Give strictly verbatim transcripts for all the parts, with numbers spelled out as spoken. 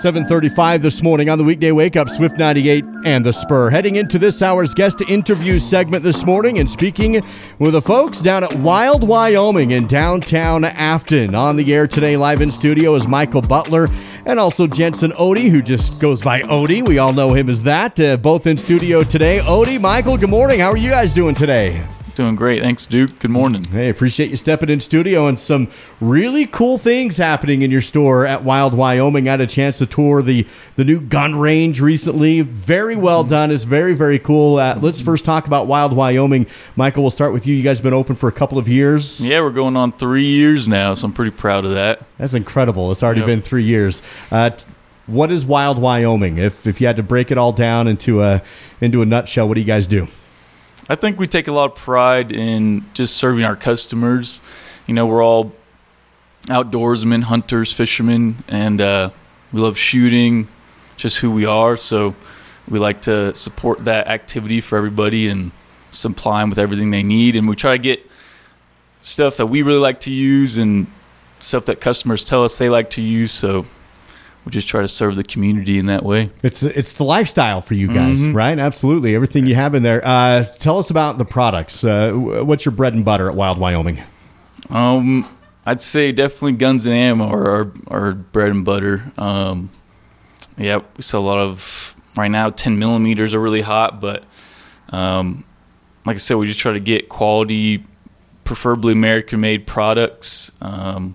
seven thirty-five this morning on the weekday wake up, Swift ninety-eight and the Spur. Heading into this hour's guest interview segment this morning and speaking with the folks down at Wild Wyoming in downtown Afton. On the air today, live in studio, is Michael Butler and also Jensen Odie, who just goes by Odie. We all know him as that. Uh, both in studio today. Odie, Michael, good morning. How are you guys doing today? Doing great. Thanks, Duke. Good morning. Hey, appreciate you stepping in studio and some really cool things happening in your store at Wild Wyoming. I had a chance to tour the, the new gun range recently. Very well done. It's very, very cool. Uh, let's first talk about Wild Wyoming. Michael, we'll start with you. You guys have been open for a couple of years. Yeah, we're going on three years now, so I'm pretty proud of that. That's incredible. It's already Yep. been three years. Uh, t- what is Wild Wyoming? If if you had to break it all down into a into a nutshell, what do you guys do? I think we take a lot of pride in just serving our customers. You know, we're all outdoorsmen, hunters, fishermen, and uh, we love shooting, just who we are. So we like to support that activity for everybody and supply them with everything they need. And we try to get stuff that we really like to use and stuff that customers tell us they like to use. So we just try to serve the community in that way. It's it's the lifestyle for you guys, Mm-hmm. right? Absolutely. Everything you have in there. Uh, tell us about the products. Uh, what's your bread and butter at Wild Wyoming? Um, I'd say definitely guns and ammo are our, our bread and butter. Um, yeah, we sell a lot of, right now, ten millimeters are really hot, but um, like I said, we just try to get quality, preferably American-made products. Um,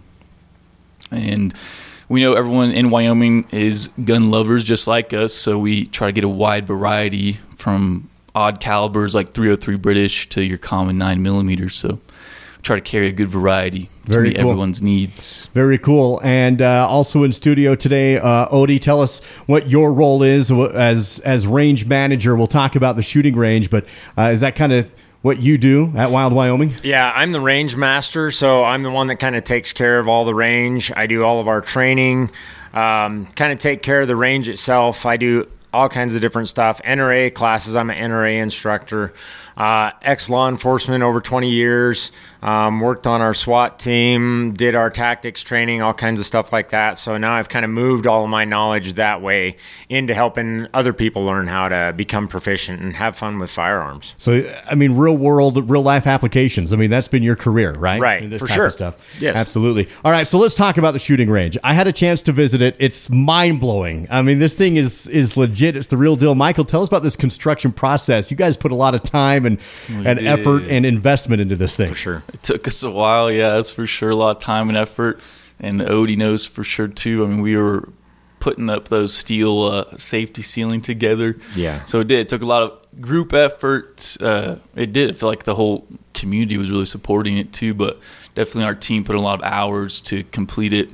and we know everyone in Wyoming is gun lovers just like us, so we try to get a wide variety from odd calibers like three oh three British to your common nine millimeters. So we try to carry a good variety Very to meet cool. everyone's needs. Very cool. And uh, also in studio today, uh, Odie, tell us what your role is as as range manager. We'll talk about the shooting range, but uh, is that kind of what you do at Wild Wyoming? Yeah, I'm the range master, so I'm the one that kind of takes care of all the range. I do all of our training, um, kind of take care of the range itself. I do all kinds of different stuff. N R A classes, I'm an N R A instructor. Uh, ex-law enforcement over twenty years, um, worked on our SWAT team, did our tactics training, all kinds of stuff like that. So now I've kind of moved all of my knowledge that way into helping other people learn how to become proficient and have fun with firearms. So, I mean, real world, real life applications. I mean, that's been your career, right? Right, In this for type sure. of stuff. Yes. Absolutely. All right, so let's talk about the shooting range. I had a chance to visit it. It's mind-blowing. I mean, this thing is is legit. It's the real deal. Michael, tell us about this construction process. You guys put a lot of time and, and did. effort and investment into this thing. For sure. It took us a while, yeah, that's for sure. A lot of time and effort, and Odie knows for sure too. I mean, we were putting up those steel uh, safety ceiling together. Yeah. So it did. It took a lot of group effort. Uh, it did. I feel like the whole community was really supporting it too, but definitely our team put a lot of hours to complete it,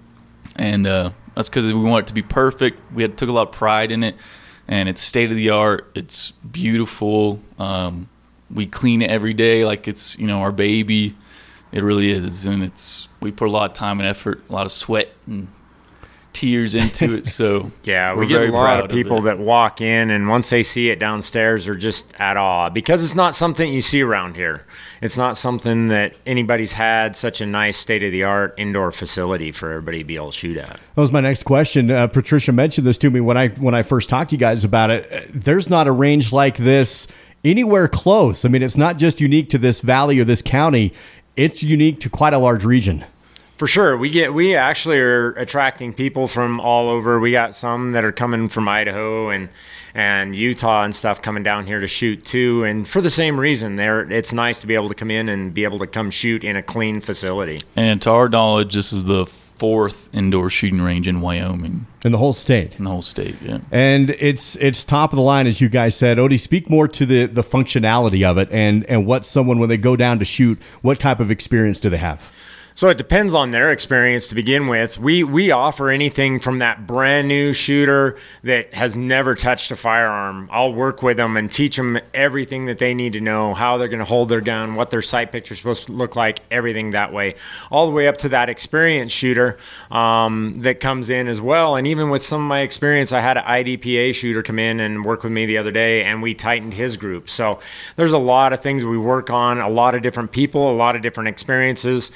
and uh, that's because we want it to be perfect. We had took a lot of pride in it, and it's state of the art. It's beautiful. Um, we clean it every day like it's, you know, our baby. It really is, and it's we put a lot of time and effort, a lot of sweat and tears into it. So Yeah, we're we get very a lot proud of people it. that walk in, and once they see it downstairs, are just at awe because it's not something you see around here. It's not something that anybody's had such a nice state-of-the-art indoor facility for everybody to be able to shoot at. That was my next question. Uh, Patricia mentioned this to me when I when I first talked to you guys about it. Uh, There's not a range like this anywhere close. I mean, it's not just unique to this valley or this county. It's unique to quite a large region. For sure. We get we actually are attracting people from all over. We got some that are coming from Idaho and and Utah and stuff coming down here to shoot too. And for the same reason, there it's nice to be able to come in and be able to come shoot in a clean facility. And to our knowledge, this is the fourth indoor shooting range in Wyoming, In the whole state. in the whole state. Yeah. And it's it's top of the line, as you guys said. Odie, speak more to the, the functionality of it and, and what someone, when they go down to shoot, what type of experience do they have? So it depends on their experience to begin with. We we offer anything from that brand new shooter that has never touched a firearm. I'll work with them and teach them everything that they need to know, how they're going to hold their gun, what their sight picture is supposed to look like, everything that way. All the way up to that experienced shooter um, that comes in as well. And even with some of my experience, I had an I D P A shooter come in and work with me the other day, and we tightened his group. So there's a lot of things we work on, a lot of different people, a lot of different experiences, and we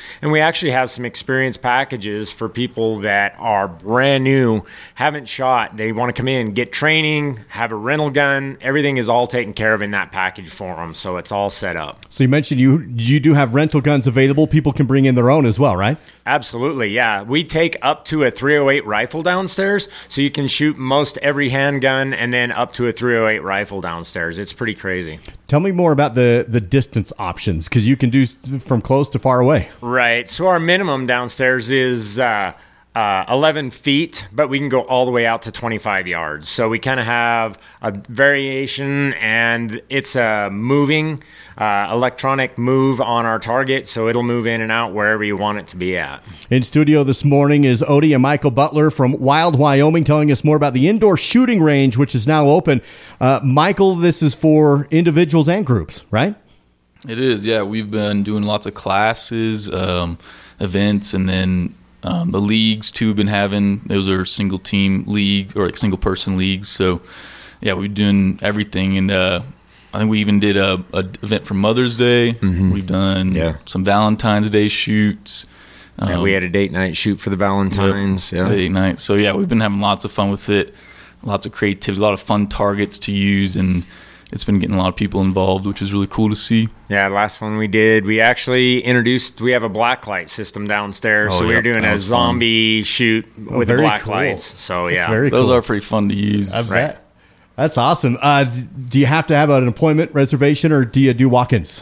actually have some experience packages for people that are brand new, haven't shot. They want to come in, get training, have a rental gun. Everything is all taken care of in that package for them. So it's all set up. So you mentioned you you do have rental guns available. People can bring in their own as well, right? Absolutely, yeah. We take up to a three oh eight rifle downstairs, so you can shoot most every handgun and then up to a three oh eight rifle downstairs. It's pretty crazy. Tell me more about the, the distance options, because you can do from close to far away. Right. So our minimum downstairs is uh, uh, eleven feet, but we can go all the way out to twenty-five yards. So we kind of have a variation, and it's a moving uh, electronic move on our target, so it'll move in and out wherever you want it to be at. In studio this morning is Odie and Michael Butler from Wild, Wyoming, telling us more about the indoor shooting range, which is now open. Uh, Michael, this is for individuals and groups, right? It is, yeah. We've been doing lots of classes, um, events, and then um, the leagues too. Been having those are single team leagues or like single person leagues. So yeah, we're doing everything, and uh, I think we even did a, a event for Mother's Day. Mm-hmm. We've done yeah. some Valentine's Day shoots. Um, yeah, we had a date night shoot for the Valentine's. Yep, yeah, date night. So yeah, we've been having lots of fun with it. Lots of creativity, a lot of fun targets to use, and it's been getting a lot of people involved, which is really cool to see. Yeah, last one we did, we actually introduced, we have a black light system downstairs, oh, so we yep, were doing a zombie fun. shoot oh, with the black cool. lights. So yeah, very those cool. are pretty fun to use. I right. bet. That's awesome. Uh, do you have to have an appointment reservation, or do you do walk-ins?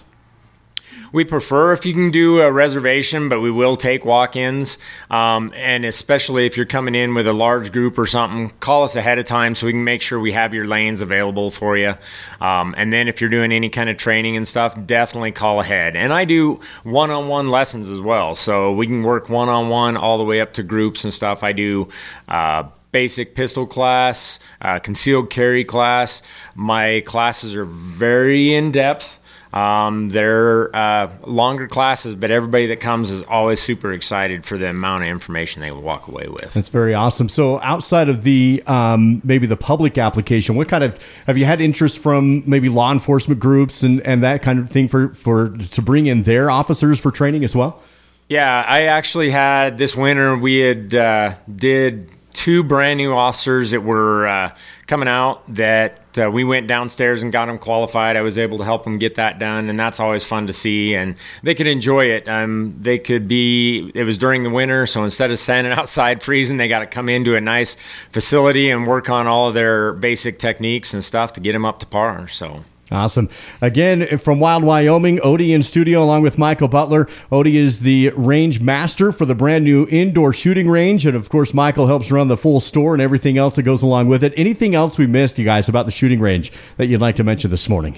We prefer if you can do a reservation, but we will take walk-ins. Um, and especially if you're coming in with a large group or something, call us ahead of time so we can make sure we have your lanes available for you. Um, and then if you're doing any kind of training and stuff, definitely call ahead. And I do one-on-one lessons as well. So we can work one-on-one all the way up to groups and stuff. I do uh, basic pistol class, uh, concealed carry class. My classes are very in-depth. Um, they're uh, longer classes, but everybody that comes is always super excited for the amount of information they will walk away with. That's very awesome. So outside of the um, maybe the public application, what kind of have you had interest from maybe law enforcement groups and, and that kind of thing for, for to bring in their officers for training as well? Yeah, I actually had this winter, we had uh, did two brand new officers that were uh, coming out that uh, we went downstairs and got them qualified. I was able to help them get that done, and that's always fun to see. And they could enjoy it. Um, they could be, it was during the winter, so instead of standing outside freezing, they got to come into a nice facility and work on all of their basic techniques and stuff to get them up to par. So. Awesome. Again, from Wild, Wyoming, Odie in studio along with Michael Butler. Odie is the range master for the brand new indoor shooting range. And of course, Michael helps run the full store and everything else that goes along with it. Anything else we missed, you guys, about the shooting range that you'd like to mention this morning?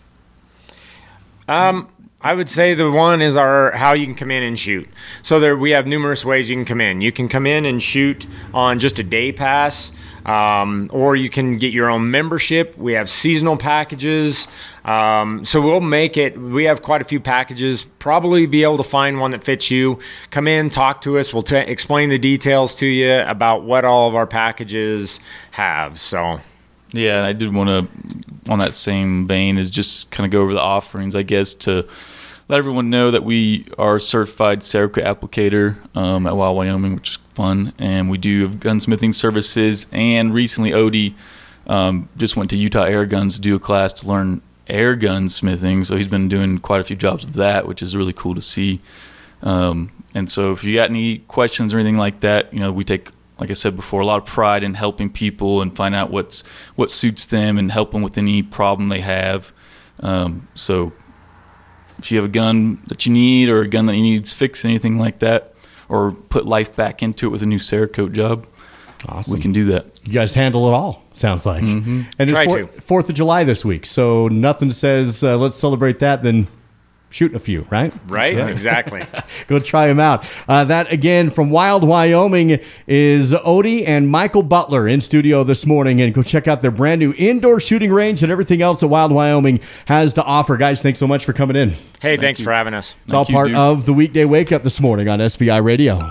Um, I would say the one is our how you can come in and shoot. So there we have numerous ways you can come in. You can come in and shoot on just a day pass. Um, or you can get your own membership. We have seasonal packages. Um, so we'll make it, we have quite a few packages, probably be able to find one that fits you. Come in, talk to us. We'll t- explain the details to you about what all of our packages have. So, yeah, and I did want to, on that same vein, is just kind of go over the offerings, I guess, to let everyone know that we are a certified Cerakote applicator um, at Wild, Wyoming, which is fun, and we do have gunsmithing services. And recently, Odie um, just went to Utah Air Guns to do a class to learn air gun smithing. So he's been doing quite a few jobs of that, which is really cool to see. Um, and so, if you got any questions or anything like that, you know, we take, like I said before, a lot of pride in helping people and find out what's what suits them and help them with any problem they have. Um, so. If you have a gun that you need or a gun that you need fixed, anything like that, or put life back into it with a new Cerakote job, awesome. We can do that. You guys handle it all, sounds like. Mm-hmm. And Try it's to. fourth of July this week, so nothing says uh, let's celebrate that than shooting a few, right? Right, right. Exactly. Go try them out. Uh, that, again, from Wild, Wyoming, is Odie and Michael Butler in studio this morning. And go check out their brand new indoor shooting range and everything else that Wild, Wyoming has to offer. Guys, thanks so much for coming in. Hey, Thank thanks you. for having us. It's all Thank part you, of the Weekday Wake Up this morning on S V I Radio.